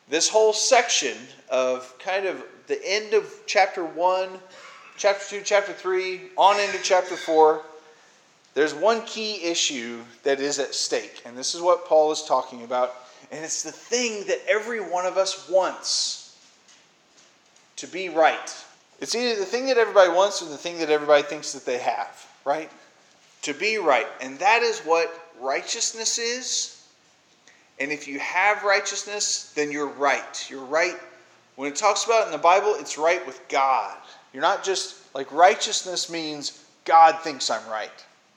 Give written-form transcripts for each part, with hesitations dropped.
this whole section of kind of the end of chapter 1, chapter 2, chapter 3, on into chapter 4, there's one key issue that is at stake. And this is what Paul is talking about. And it's the thing that every one of us wants to be right. It's either the thing that everybody wants or the thing that everybody thinks that they have, right? To be right. And that is what righteousness is. And if you have righteousness, then you're right. You're right. When it talks about it in the Bible, it's right with God. You're not just, like, righteousness means God thinks I'm right.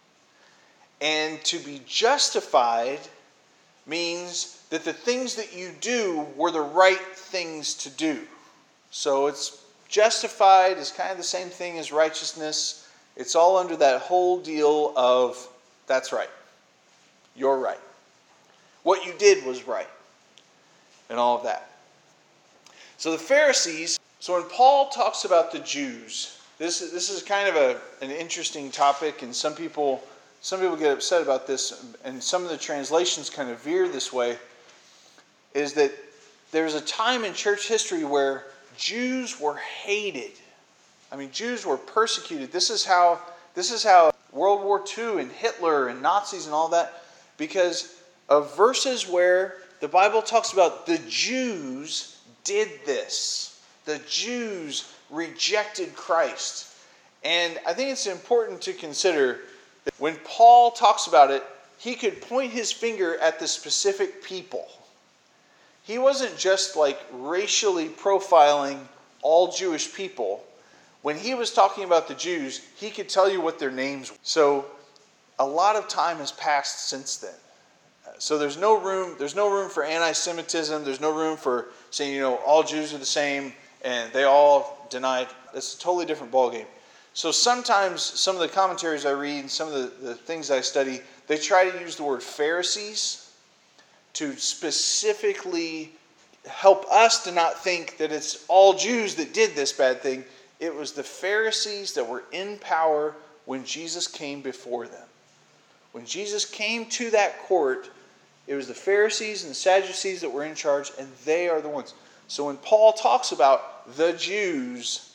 And to be justified means that the things that you do were the right things to do. So it's justified is kind of the same thing as righteousness. It's all under that whole deal of, that's right. You're right. What you did was right. And all of that. So the Pharisees, so when Paul talks about the Jews, this is kind of an interesting topic, and some people get upset about this, and some of the translations kind of veer this way, is that there's a time in church history where Jews were hated. I mean, Jews were persecuted. This is how World War II and Hitler and Nazis and all that, because of verses where the Bible talks about the Jews did this. The Jews rejected Christ. And I think it's important to consider that when Paul talks about it, he could point his finger at the specific people. He wasn't just like racially profiling all Jewish people. When he was talking about the Jews, he could tell you what their names were. So a lot of time has passed since then. So there's no room for anti-Semitism. There's no room for saying, all Jews are the same and they all denied. That's a totally different ballgame. So sometimes some of the commentaries I read and some of the things I study, they try to use the word Pharisees to specifically help us to not think that it's all Jews that did this bad thing. It was the Pharisees that were in power when Jesus came before them. When Jesus came to that court, it was the Pharisees and the Sadducees that were in charge, and they are the ones. So when Paul talks about the Jews,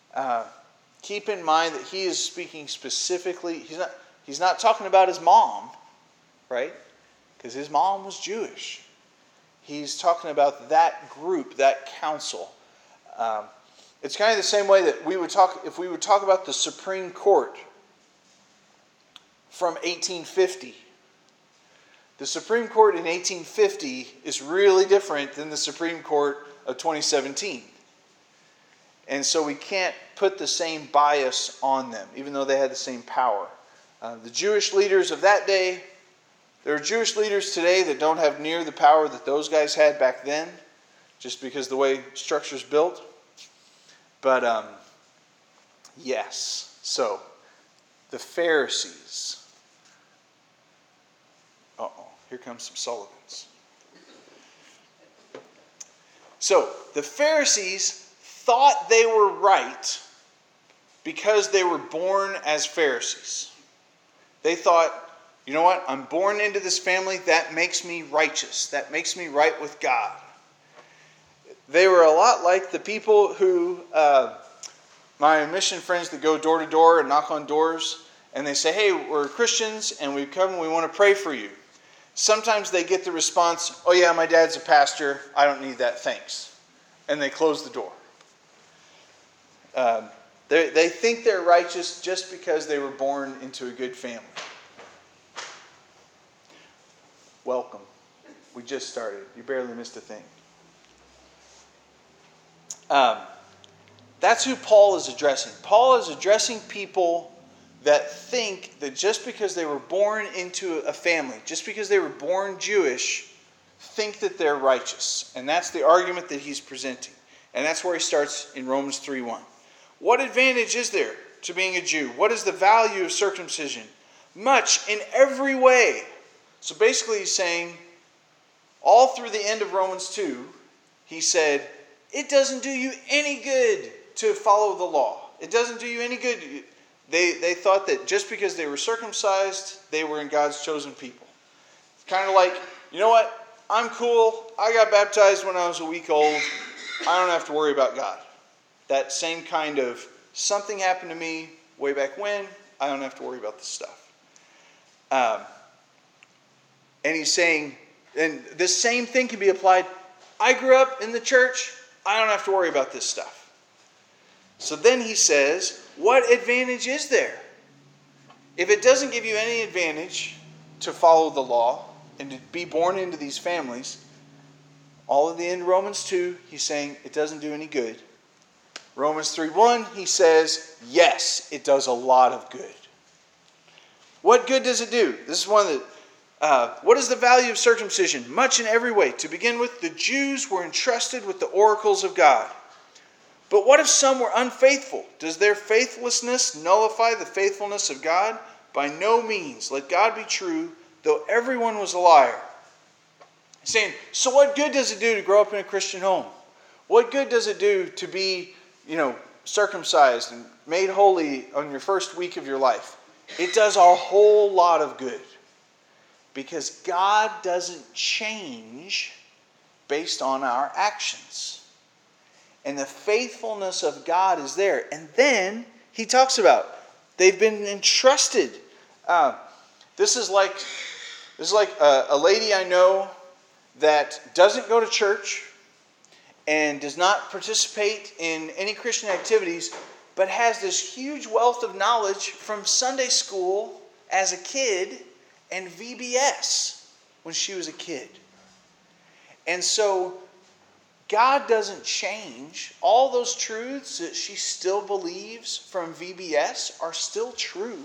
keep in mind that he is speaking specifically. He's not talking about his mom, right? Because his mom was Jewish. He's talking about that group, that council. It's kind of the same way that if we would talk about the Supreme Court from 1850. The Supreme Court in 1850 is really different than the Supreme Court of 2017. And so we can't put the same bias on them, even though they had the same power. The Jewish leaders of that day, there are Jewish leaders today that don't have near the power that those guys had back then, just because the way structure's built. But, yes. So, the Pharisees. Here comes some Sullivans. So, the Pharisees thought they were right because they were born as Pharisees. They thought, you know what? I'm born into this family. That makes me righteous. That makes me right with God. They were a lot like the people who, my mission friends that go door to door and knock on doors, and they say, hey, we're Christians, and we've come and we want to pray for you. Sometimes they get the response, oh yeah, my dad's a pastor. I don't need that, thanks. And they close the door. They think they're righteous just because they were born into a good family. Welcome. We just started. You barely missed a thing. That's who Paul is addressing. Paul is addressing people that think that just because they were born into a family, just because they were born Jewish, think that they're righteous. And that's the argument that he's presenting. And that's where he starts in Romans 3:1. What advantage is there to being a Jew? What is the value of circumcision? Much in every way. So basically he's saying, all through the end of Romans 2, he said, it doesn't do you any good to follow the law. It doesn't do you any good. They thought that just because they were circumcised, they were in God's chosen people. It's kind of like, you know what? I'm cool. I got baptized when I was a week old. I don't have to worry about God. That same kind of something happened to me way back when. I don't have to worry about this stuff. And he's saying, and this same thing can be applied. I grew up in the church. I don't have to worry about this stuff. So then he says, what advantage is there? If it doesn't give you any advantage to follow the law and to be born into these families, all of the end of Romans 2, he's saying it doesn't do any good. Romans 3:1, he says, yes, it does a lot of good. What good does it do? This is one of the, what is the value of circumcision? Much in every way. To begin with, the Jews were entrusted with the oracles of God. But what if some were unfaithful? Does their faithlessness nullify the faithfulness of God? By no means. Let God be true, though everyone was a liar. He's saying, so what good does it do to grow up in a Christian home? What good does it do to be, circumcised and made holy on your first week of your life? It does a whole lot of good. Because God doesn't change based on our actions. And the faithfulness of God is there. And then he talks about they've been entrusted. This is like a lady I know that doesn't go to church and does not participate in any Christian activities, but has this huge wealth of knowledge from Sunday school as a kid and VBS when she was a kid. And so God doesn't change. All those truths that she still believes from VBS are still true.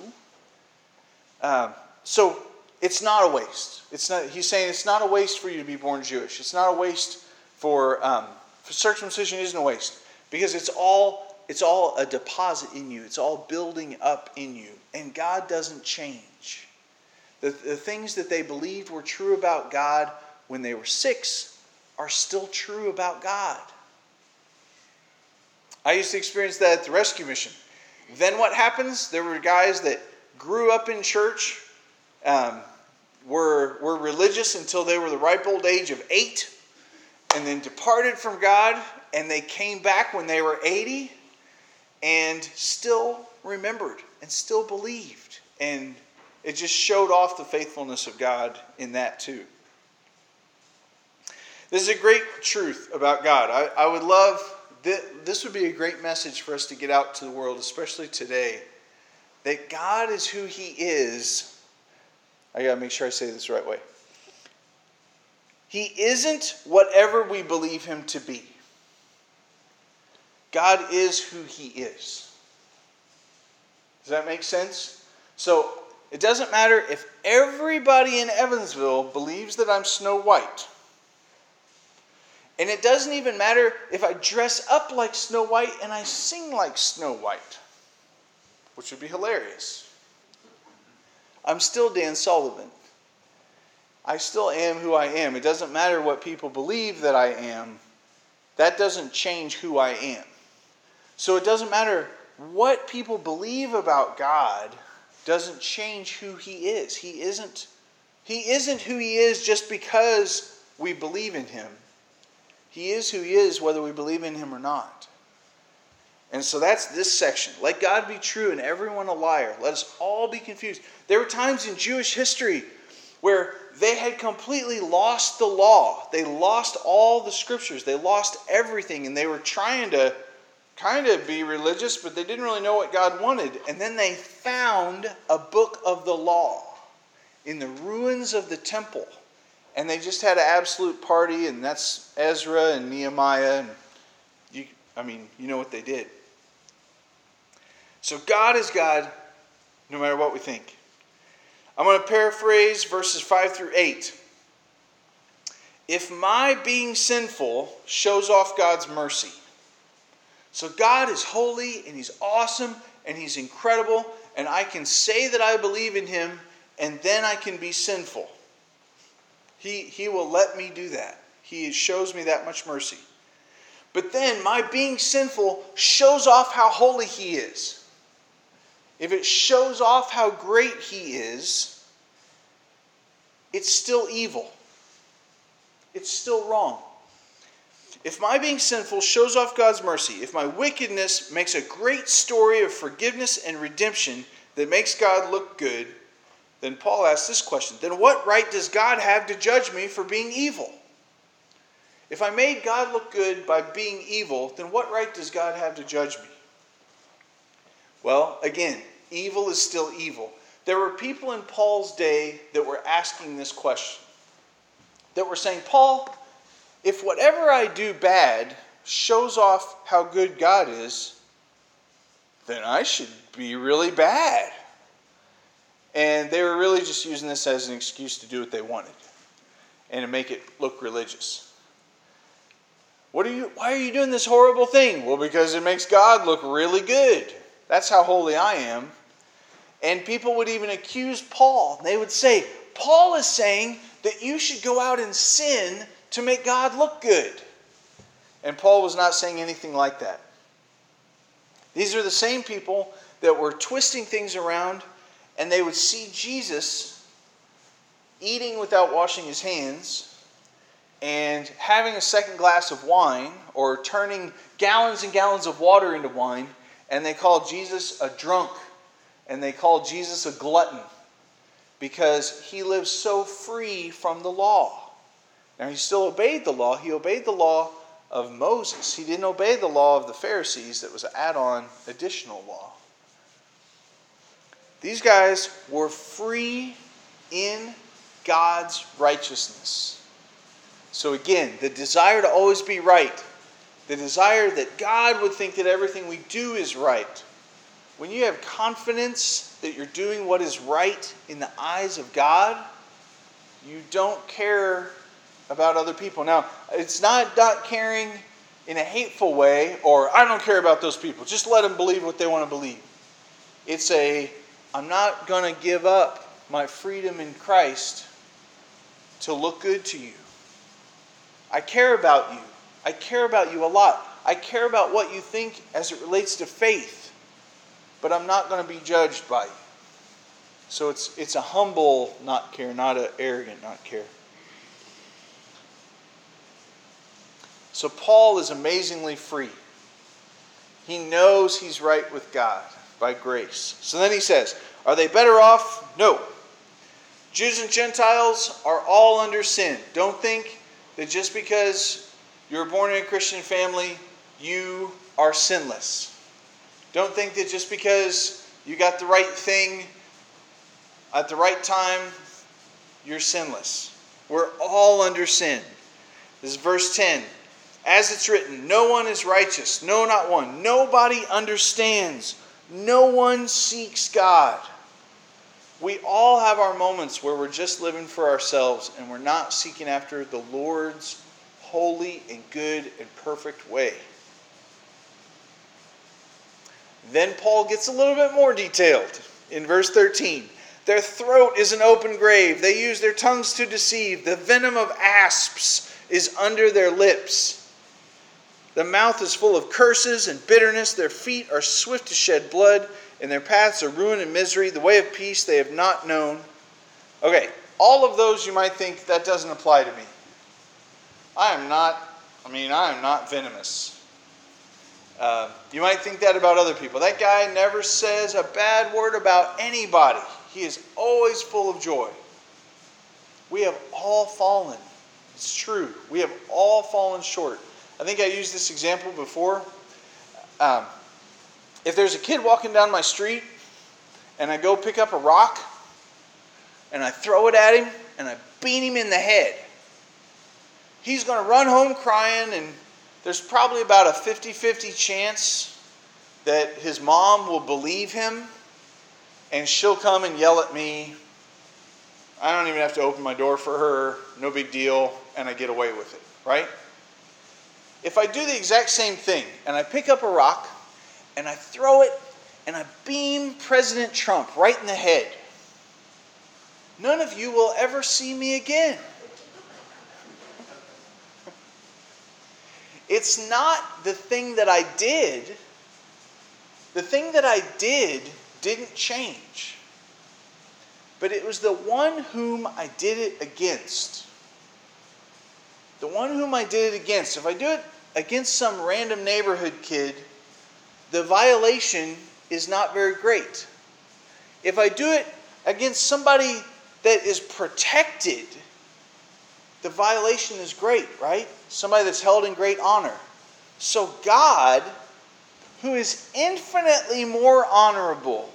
So it's not a waste. He's saying it's not a waste for you to be born Jewish. It's not a waste for circumcision isn't a waste, because it's all a deposit in you. It's all building up in you, and God doesn't change. The things that they believed were true about God when they were 6 are still true about God. I used to experience that at the rescue mission. Then what happens? There were guys that grew up in church, were religious until they were the ripe old age of 8, and then departed from God, and they came back when they were 80, and still remembered, and still believed. And it just showed off the faithfulness of God in that too. This is a great truth about God. I would love, this would be a great message for us to get out to the world, especially today, that God is who He is. I got to make sure I say this the right way. He isn't whatever we believe Him to be. God is who He is. Does that make sense? So it doesn't matter if everybody in Evansville believes that I'm Snow White. And it doesn't even matter if I dress up like Snow White and I sing like Snow White, which would be hilarious. I'm still Dan Sullivan. I still am who I am. It doesn't matter what people believe that I am. That doesn't change who I am. So it doesn't matter what people believe about God, doesn't change who He is. He isn't who He is just because we believe in Him. He is who He is whether we believe in Him or not. And so that's this section. Let God be true and everyone a liar. Let us all be confused. There were times in Jewish history where they had completely lost the law. They lost all the scriptures. They lost everything. And they were trying to kind of be religious, but they didn't really know what God wanted. And then they found a book of the law in the ruins of the temple. And they just had an absolute party, and that's Ezra and Nehemiah. And you know what they did. So God is God no matter what we think. I'm going to paraphrase verses 5 through 8. If my being sinful shows off God's mercy. So God is holy and He's awesome and He's incredible, and I can say that I believe in Him, and then I can be sinful. He will let me do that. He shows me that much mercy. But then my being sinful shows off how holy He is. If it shows off how great He is, it's still evil. it's still wrong. If my being sinful shows off God's mercy, if my wickedness makes a great story of forgiveness and redemption that makes God look good, then Paul asks this question: then what right does God have to judge me for being evil? If I made God look good by being evil, then what right does God have to judge me? Well, again, evil is still evil. There were people in Paul's day that were asking this question. That were saying, Paul, if whatever I do bad shows off how good God is, then I should be really bad. And they were really just using this as an excuse to do what they wanted and to make it look religious. Why are you doing this horrible thing? Well, because it makes God look really good. That's how holy I am. And people would even accuse Paul. They would say, Paul is saying that you should go out and sin to make God look good. And Paul was not saying anything like that. These are the same people that were twisting things around, and they would see Jesus eating without washing his hands and having a second glass of wine, or turning gallons and gallons of water into wine, and they called Jesus a drunk, and they called Jesus a glutton, because he lived so free from the law. Now, he still obeyed the law. He obeyed the law of Moses. He didn't obey the law of the Pharisees that was an add-on additional law. These guys were free in God's righteousness. So again, the desire to always be right, the desire that God would think that everything we do is right. When you have confidence that you're doing what is right in the eyes of God, you don't care about other people. Now, it's not caring in a hateful way, or I don't care about those people. Just let them believe what they want to believe. It's I'm not going to give up my freedom in Christ to look good to you. I care about you. I care about you a lot. I care about what you think as it relates to faith. But I'm not going to be judged by you. So it's a humble not care, not an arrogant not care. So Paul is amazingly free. He knows he's right with God by grace. So then he says, are they better off? No. Jews and Gentiles are all under sin. Don't think that just because you're born in a Christian family, you are sinless. Don't think that just because you got the right thing at the right time, you're sinless. We're all under sin. This is verse 10. As it's written, no one is righteous, no, not one. Nobody understands. No one seeks God. We all have our moments where we're just living for ourselves and we're not seeking after the Lord's holy and good and perfect way. Then Paul gets a little bit more detailed in verse 13. Their throat is an open grave. They use their tongues to deceive. The venom of asps is under their lips. The mouth is full of curses and bitterness. Their feet are swift to shed blood, and their paths are ruin and misery. The way of peace they have not known. Okay, all of those you might think that doesn't apply to me. I am not venomous. You might think that about other people. That guy never says a bad word about anybody. He is always full of joy. We have all fallen. It's true. We have all fallen short. I think I used this example before. If there's a kid walking down my street and I go pick up a rock and I throw it at him and I beat him in the head, he's going to run home crying, and there's probably about a 50-50 chance that his mom will believe him and she'll come and yell at me. I don't even have to open my door for her. No big deal. And I get away with it. Right? If I do the exact same thing and I pick up a rock and I throw it and I beam President Trump right in the head, none of you will ever see me again. It's not the thing that I did. The thing that I did didn't change. But it was the one whom I did it against. the one whom I did it against, if I do it against some random neighborhood kid, the violation is not very great. If I do it against somebody that is protected, the violation is great, right? Somebody that's held in great honor. So God, who is infinitely more honorable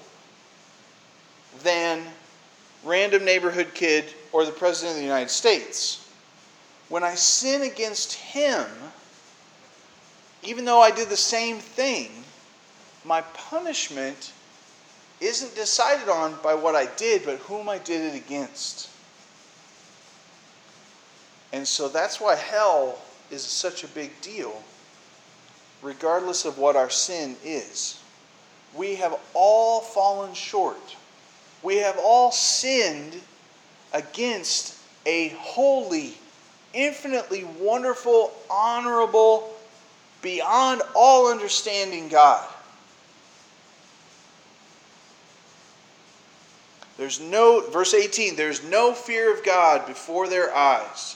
than random neighborhood kid or the President of the United States, when I sin against Him, even though I did the same thing, my punishment isn't decided on by what I did, but whom I did it against. And so that's why hell is such a big deal, regardless of what our sin is. We have all fallen short. We have all sinned against a holy, infinitely wonderful, honorable, beyond all understanding God. Verse 18, there's no fear of God before their eyes.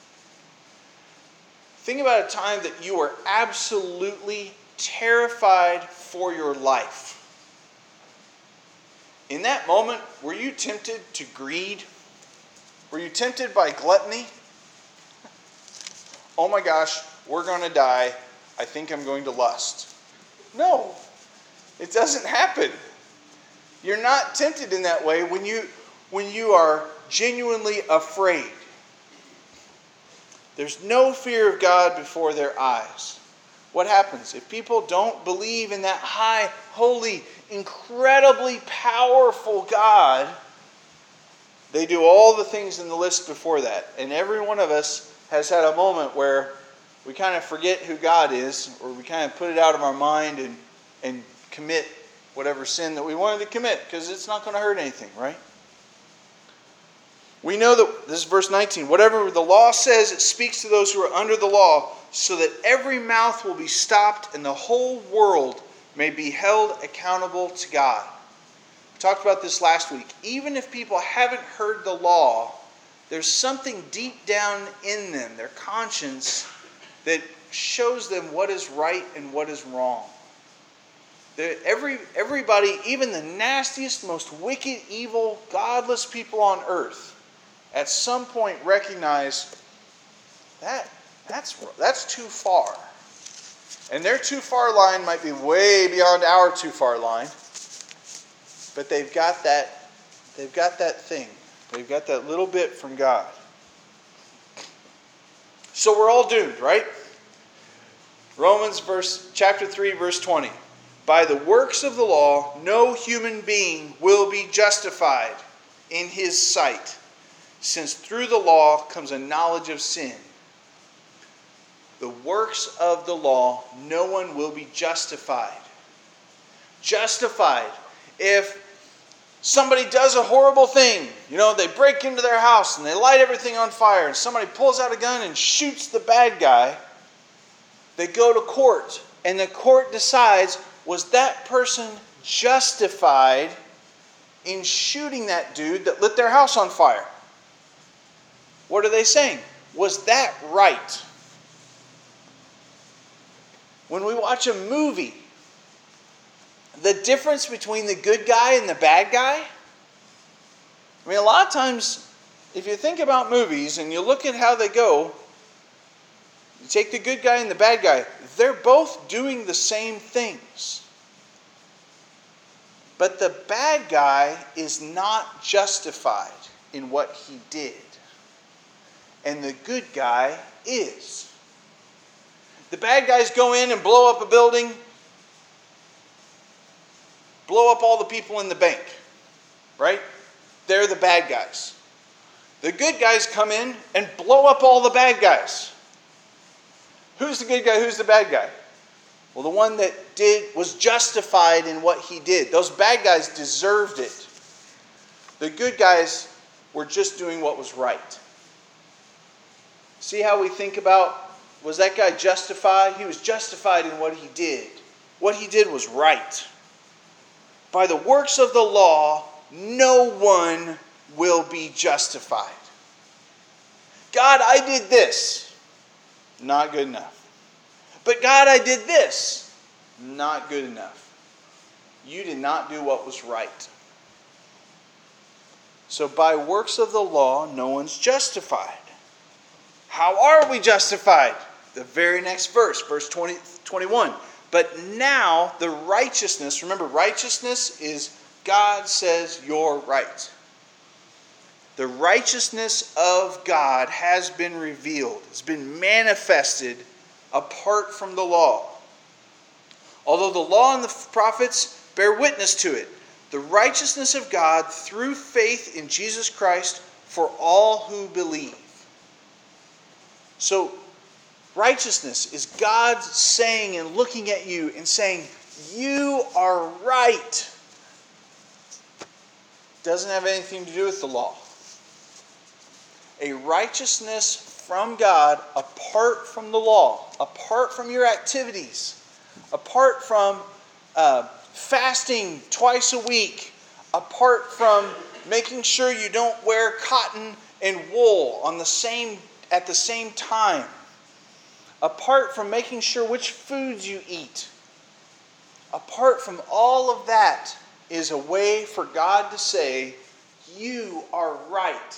Think about a time that you were absolutely terrified for your life. In that moment, were you tempted to greed? Were you tempted by gluttony? Oh my gosh, we're going to die. I think I'm going to lust. No, it doesn't happen. You're not tempted in that way when you are genuinely afraid. There's no fear of God before their eyes. What happens? If people don't believe in that high, holy, incredibly powerful God, they do all the things in the list before that. And every one of us has had a moment where we kind of forget who God is, or we kind of put it out of our mind and commit whatever sin that we wanted to commit, because it's not going to hurt anything, right? We know that, this is verse 19, whatever the law says, it speaks to those who are under the law, so that every mouth will be stopped and the whole world may be held accountable to God. We talked about this last week. Even if people haven't heard the law, there's something deep down in them, their conscience, that shows them what is right and what is wrong. Everybody, even the nastiest, most wicked, evil, godless people on earth, at some point recognize that's too far. And their too far line might be way beyond our too far line. But they've got that thing. They've got that little bit from God. So we're all doomed, right? Romans chapter 3, verse 20. By the works of the law, no human being will be justified in his sight, since through the law comes a knowledge of sin. The works of the law, no one will be justified. Justified. If somebody does a horrible thing, they break into their house and they light everything on fire, and somebody pulls out a gun and shoots the bad guy, they go to court, and the court decides, was that person justified in shooting that dude that lit their house on fire? What are they saying? Was that right? When we watch a movie, the difference between the good guy and the bad guy, a lot of times, if you think about movies and you look at how they go, you take the good guy and the bad guy, they're both doing the same things. But the bad guy is not justified in what he did. And the good guy is. The bad guys go in and blow up a building, blow up all the people in the bank, right? They're the bad guys. The good guys come in and blow up all the bad guys. Who's the good guy? Who's the bad guy? Well, the one that was justified in what he did. Those bad guys deserved it. The good guys were just doing what was right. See how we think about, was that guy justified? He was justified in what he did. What he did was right. By the works of the law, no one will be justified. God, I did this. Not good enough. But God, I did this. Not good enough. You did not do what was right. So by works of the law, no one's justified. How are we justified? The very next verse 21. But now the righteousness, remember, righteousness is God says you're right. The righteousness of God has been revealed. It's been manifested apart from the law. Although the law and the prophets bear witness to it, the righteousness of God through faith in Jesus Christ for all who believe. So, righteousness is God saying and looking at you and saying, you are right. Doesn't have anything to do with the law. A righteousness from God apart from the law, apart from your activities, apart from fasting twice a week, apart from making sure you don't wear cotton and wool at the same time, apart from making sure which foods you eat, apart from all of that is a way for God to say, you are right.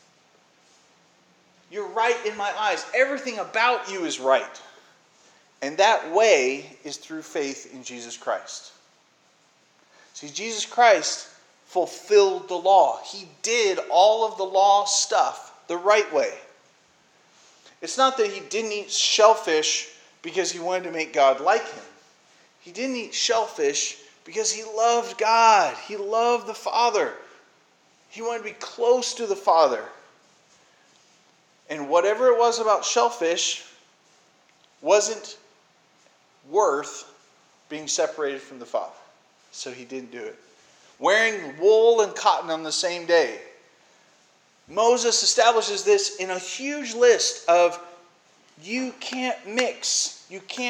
You're right in my eyes. Everything about you is right. And that way is through faith in Jesus Christ. See, Jesus Christ fulfilled the law. He did all of the law stuff the right way. It's not that he didn't eat shellfish because he wanted to make God like him. He didn't eat shellfish because he loved God. He loved the Father. He wanted to be close to the Father. And whatever it was about shellfish wasn't worth being separated from the Father. So he didn't do it. Wearing wool and cotton on the same day. Moses establishes this in a huge list of you can't mix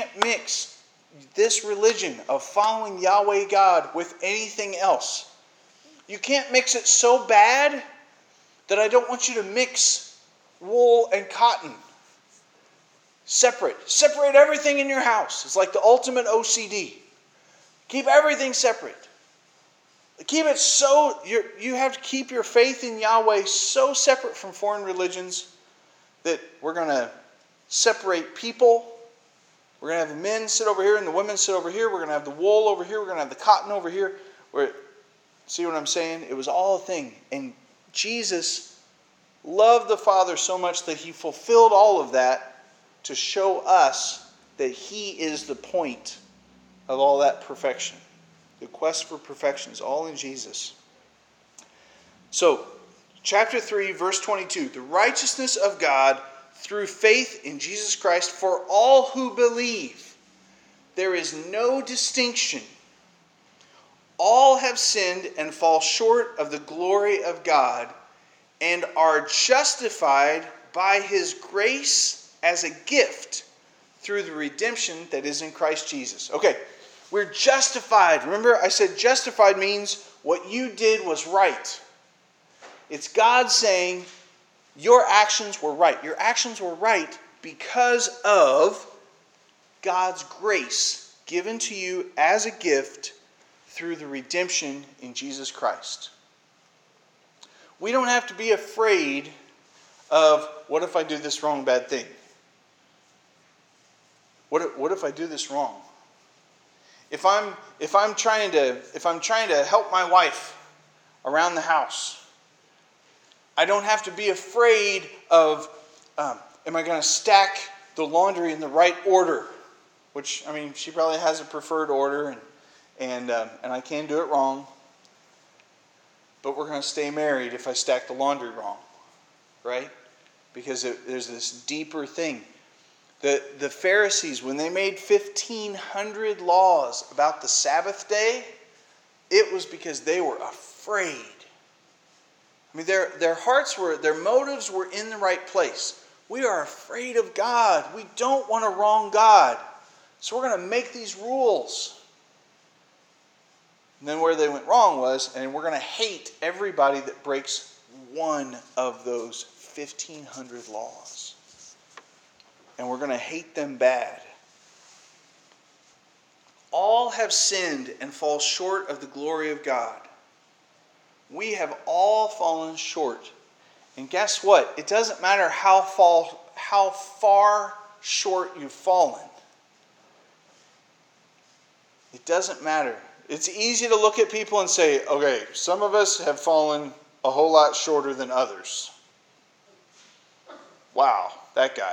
this religion of following Yahweh God with anything else. You can't mix it so bad that I don't want you to mix wool and cotton. Separate everything in your house. It's like the ultimate OCD. Keep everything separate. Keep it so, you have to keep your faith in Yahweh so separate from foreign religions that we're going to separate people. We're going to have the men sit over here and the women sit over here. We're going to have the wool over here. We're going to have the cotton over here. See what I'm saying? It was all a thing. And Jesus loved the Father so much that he fulfilled all of that to show us that he is the point of all that perfection. The quest for perfection is all in Jesus. So, chapter 3, verse 22. The righteousness of God through faith in Jesus Christ for all who believe. There is no distinction. All have sinned and fall short of the glory of God and are justified by his grace as a gift through the redemption that is in Christ Jesus. Okay, we're justified. Remember, I said justified means what you did was right. It's God saying your actions were right. Your actions were right because of God's grace given to you as a gift through the redemption in Jesus Christ. We don't have to be afraid of, what if I do this wrong, bad thing? What if I do this wrong? If I'm trying to help my wife around the house, I don't have to be afraid of, am I going to stack the laundry in the right order? Which, I mean, she probably has a preferred order, and I can do it wrong. But we're going to stay married if I stack the laundry wrong, right? Because there's this deeper thing. The Pharisees, when they made 1,500 laws about the Sabbath day, it was because they were afraid. I mean, their motives were in the right place. We are afraid of God. We don't want to wrong God. So we're going to make these rules. And then where they went wrong was, and we're going to hate everybody that breaks one of those 1,500 laws. and we're going to hate them bad. All have sinned and fall short of the glory of God. We have all fallen short. And guess what? It doesn't matter how far short you've fallen. It doesn't matter. It's easy to look at people and say, okay, some of us have fallen a whole lot shorter than others. Wow, that guy.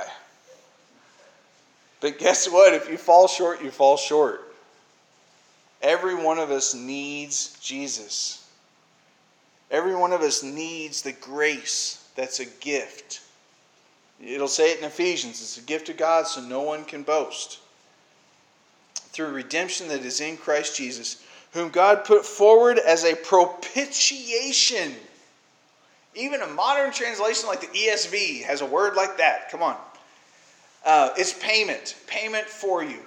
But guess what? If you fall short, you fall short. Every one of us needs Jesus. Every one of us needs the grace that's a gift. It'll say it in Ephesians. It's a gift of God, so no one can boast. Through redemption that is in Christ Jesus, whom God put forward as a propitiation. Even a modern translation like the ESV has a word like that. Come on. It's payment. Payment for you.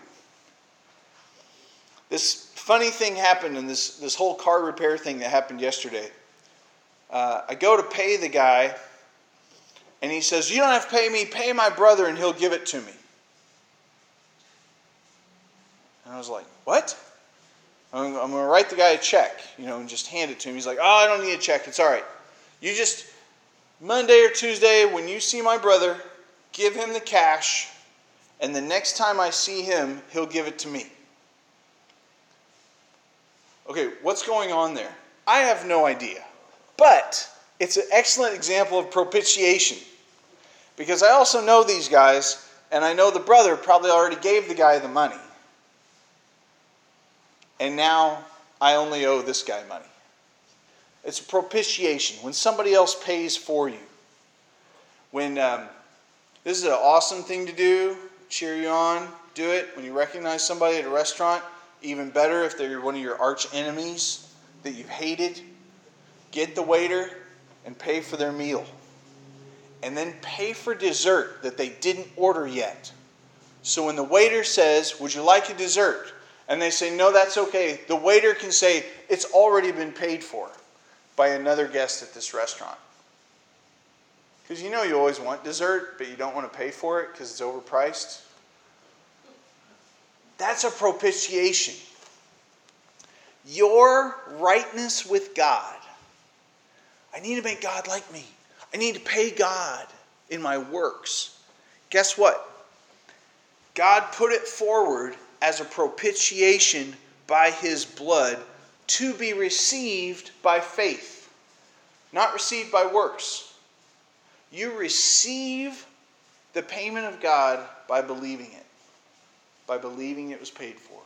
This funny thing happened in this whole car repair thing that happened yesterday. I go to pay the guy, and he says, "You don't have to pay me. Pay my brother, and he'll give it to me." And I was like, "What?" I'm going to write the guy a check, and just hand it to him. He's like, "Oh, I don't need a check. It's all right. You just, Monday or Tuesday, when you see my brother, give him the cash, and the next time I see him, he'll give it to me." Okay, what's going on there? I have no idea. But it's an excellent example of propitiation. Because I also know these guys, and I know the brother probably already gave the guy the money. And now I only owe this guy money. It's a propitiation, when somebody else pays for you. When this is an awesome thing to do, cheer you on, do it. When you recognize somebody at a restaurant, even better if they're one of your arch enemies that you've hated, get the waiter and pay for their meal. And then pay for dessert that they didn't order yet. So when the waiter says, "Would you like a dessert?" and they say, "No, that's okay," the waiter can say, "It's already been paid for by another guest at this restaurant." Because you always want dessert, but you don't want to pay for it because it's overpriced. That's a propitiation. Your rightness with God. I need to make God like me. I need to pay God in my works. Guess what? God put it forward as a propitiation by His blood to be received by faith, not received by works. You receive the payment of God by believing it, by believing it was paid for.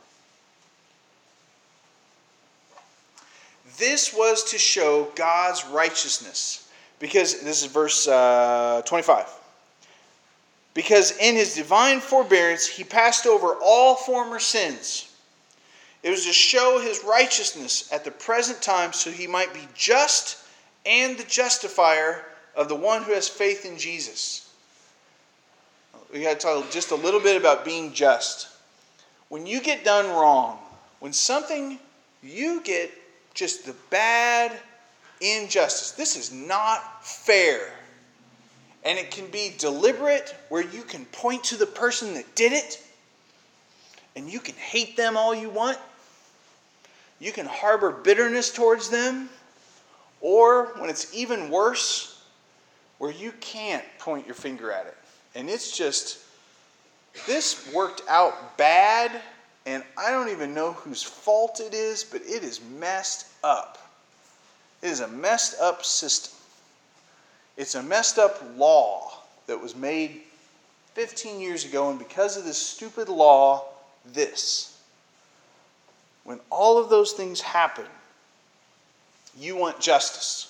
This was to show God's righteousness, because this is verse 25. Because in His divine forbearance He passed over all former sins. It was to show His righteousness at the present time, so He might be just and the justifier of the one who has faith in Jesus. We got to talk just a little bit about being just. When you get done wrong, when something you get just the bad injustice, this is not fair. And it can be deliberate, where you can point to the person that did it, and you can hate them all you want. You can harbor bitterness towards them. Or when it's even worse, where you can't point your finger at it. And it's just, this worked out bad, and I don't even know whose fault it is, but it is messed up. It is a messed up system. It's a messed up law that was made 15 years ago, and because of this stupid law, when all of those things happen, you want justice.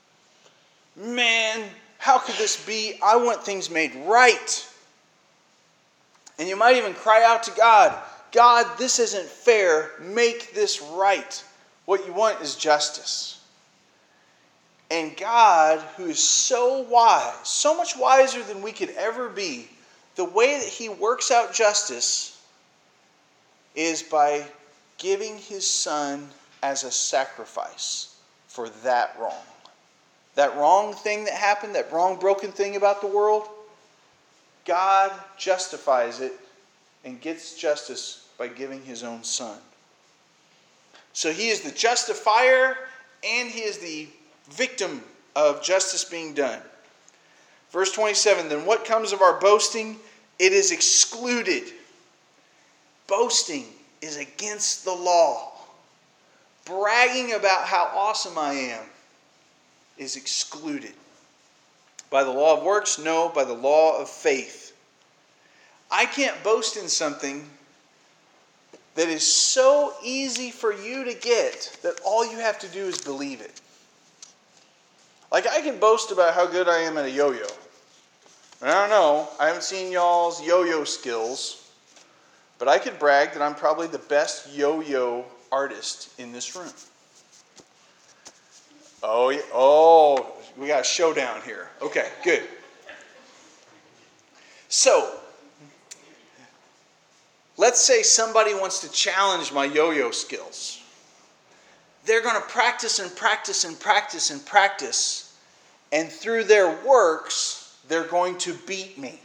Man, how could this be? I want things made right. And you might even cry out to God, "God, this isn't fair. Make this right." What you want is justice. And God, who is so wise, so much wiser than we could ever be, the way that He works out justice is by giving His Son as a sacrifice for that wrong. That wrong thing that happened, that wrong broken thing about the world, God justifies it and gets justice by giving his own Son. So he is the justifier and he is the victim of justice being done. Verse 27, then what comes of our boasting? It is excluded. Boasting is against the law. Bragging about how awesome I am is excluded. By the law of works? No, by the law of faith. I can't boast in something that is so easy for you to get that all you have to do is believe it. Like I can boast about how good I am at a yo-yo. And I don't know, I haven't seen y'all's yo-yo skills, but I could brag that I'm probably the best yo-yo artist in this room. Oh, we got a showdown here. Okay, good. So, let's say somebody wants to challenge my yo-yo skills. They're going to practice and practice and practice and practice, and through their works, they're going to beat me.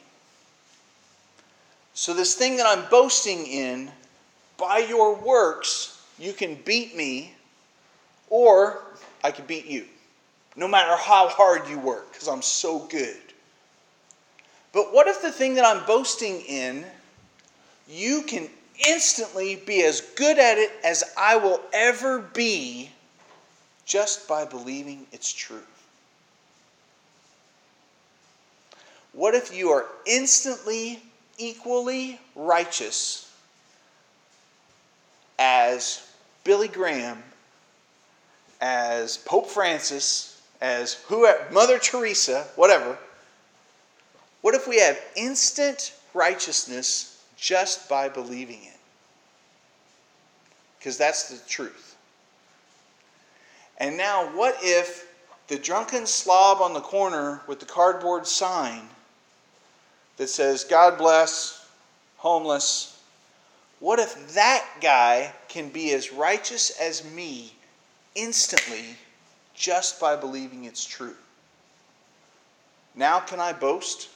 So this thing that I'm boasting in, by your works, you can beat me, or I can beat you. No matter how hard you work, because I'm so good. But what if the thing that I'm boasting in, you can instantly be as good at it as I will ever be just by believing it's true? What if you are instantly, equally righteous as Billy Graham, as Pope Francis, as Mother Teresa, whatever? What if we have instant righteousness just by believing it? Because that's the truth. And now, what if the drunken slob on the corner with the cardboard sign that says, God bless, homeless, what if that guy can be as righteous as me instantly just by believing it's true? Now can I boast?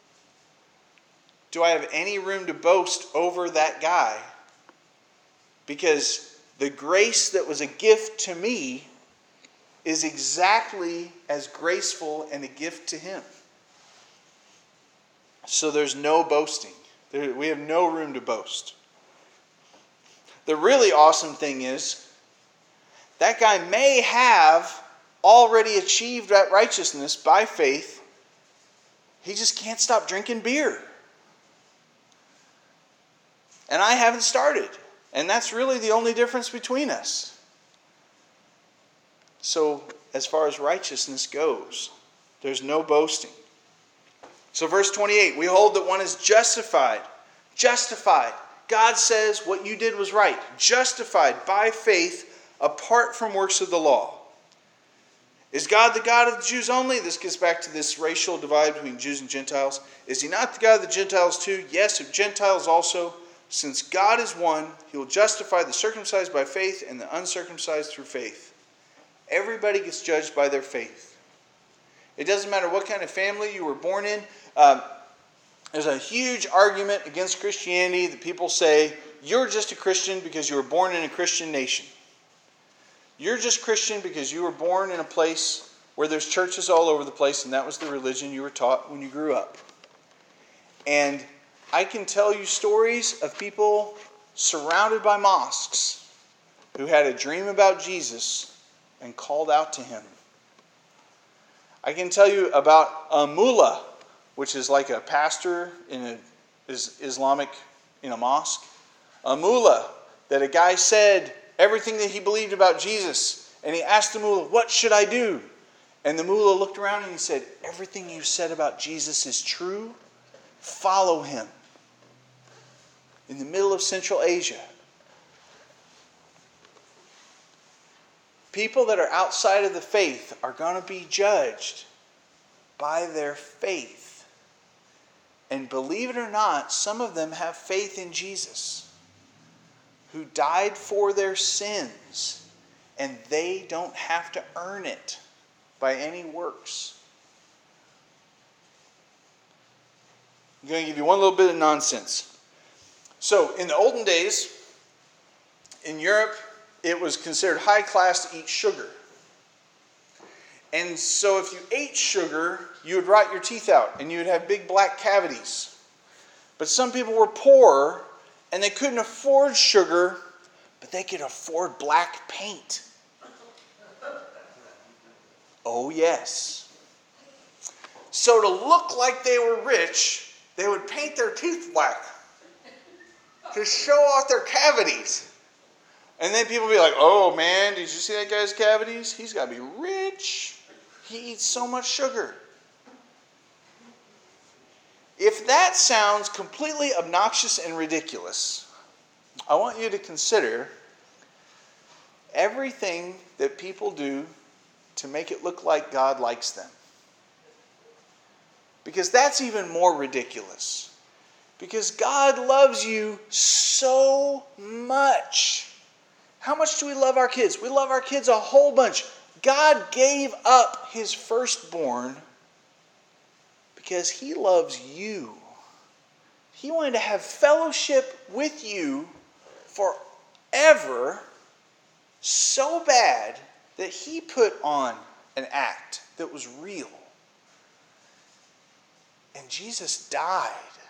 Do I have any room to boast over that guy? Because the grace that was a gift to me is exactly as graceful and a gift to him. So there's no boasting. We have no room to boast. The really awesome thing is, that guy may have already achieved that righteousness by faith. He just can't stop drinking beer. And I haven't started. And that's really the only difference between us. So, as far as righteousness goes, there's no boasting. So verse 28, we hold that one is justified. Justified. God says what you did was right. Justified by faith apart from works of the law. Is God the God of the Jews only? This gets back to this racial divide between Jews and Gentiles. Is he not the God of the Gentiles too? Yes, of Gentiles also. Since God is one, he will justify the circumcised by faith and the uncircumcised through faith. Everybody gets judged by their faith. It doesn't matter what kind of family you were born in. There's a huge argument against Christianity that people say, you're just a Christian because you were born in a Christian nation. You're just Christian because you were born in a place where there's churches all over the place, and that was the religion you were taught when you grew up. And I can tell you stories of people surrounded by mosques who had a dream about Jesus and called out to him. I can tell you about a mullah, which is like a pastor in a Islamic in a mosque. A mullah, that a guy said everything that he believed about Jesus, and he asked the mullah, what should I do? And the mullah looked around and he said, everything you said about Jesus is true. Follow him. In the middle of Central Asia. People that are outside of the faith are going to be judged by their faith. And believe it or not, some of them have faith in Jesus, who died for their sins, and they don't have to earn it by any works. I'm going to give you one little bit of nonsense. So, in the olden days, in Europe, it was considered high class to eat sugar. And so if you ate sugar, you would rot your teeth out and you would have big black cavities. But some people were poor and they couldn't afford sugar, but they could afford black paint. Oh, yes. So to look like they were rich, they would paint their teeth black to show off their cavities. And then people would be like, oh man, did you see that guy's cavities? He's got to be rich. He eats so much sugar. If that sounds completely obnoxious and ridiculous, I want you to consider everything that people do to make it look like God likes them. Because that's even more ridiculous. Because God loves you so much. How much do we love our kids? We love our kids a whole bunch. God gave up his firstborn because he loves you. He wanted to have fellowship with you forever so bad that he put on an act that was real. And Jesus died.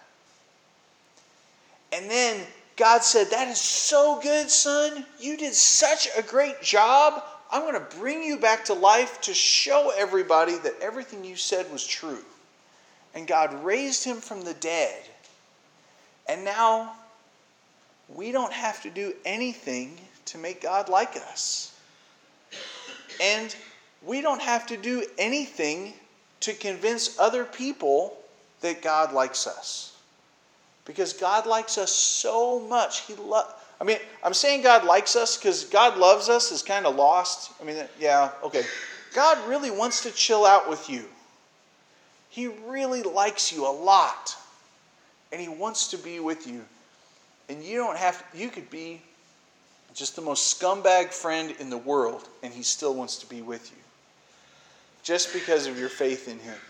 And then God said, that is so good, son. You did such a great job. I'm going to bring you back to life to show everybody that everything you said was true. And God raised him from the dead. And now we don't have to do anything to make God like us. And we don't have to do anything to convince other people that God likes us. Because God likes us so much. I'm saying God likes us because God loves us is kind of lost. Yeah, okay. God really wants to chill out with you. He really likes you a lot. And he wants to be with you. And you could be just the most scumbag friend in the world, and he still wants to be with you. Just because of your faith in him.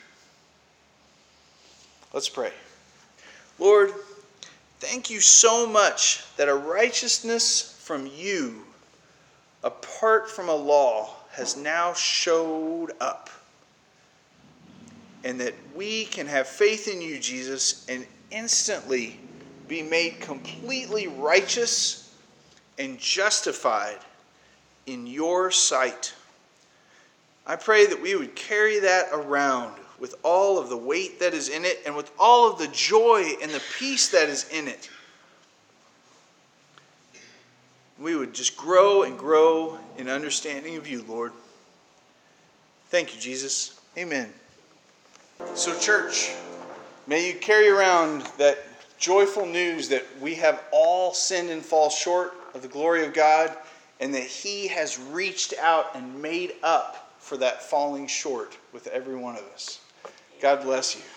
Let's pray. Lord, thank you so much that a righteousness from you, apart from a law, has now showed up. And that we can have faith in you, Jesus, and instantly be made completely righteous and justified in your sight. I pray that we would carry that around with all of the weight that is in it and with all of the joy and the peace that is in it. We would just grow and grow in understanding of you, Lord. Thank you, Jesus. Amen. So, church, may you carry around that joyful news that we have all sinned and fall short of the glory of God, and that he has reached out and made up for that falling short with every one of us. God bless you.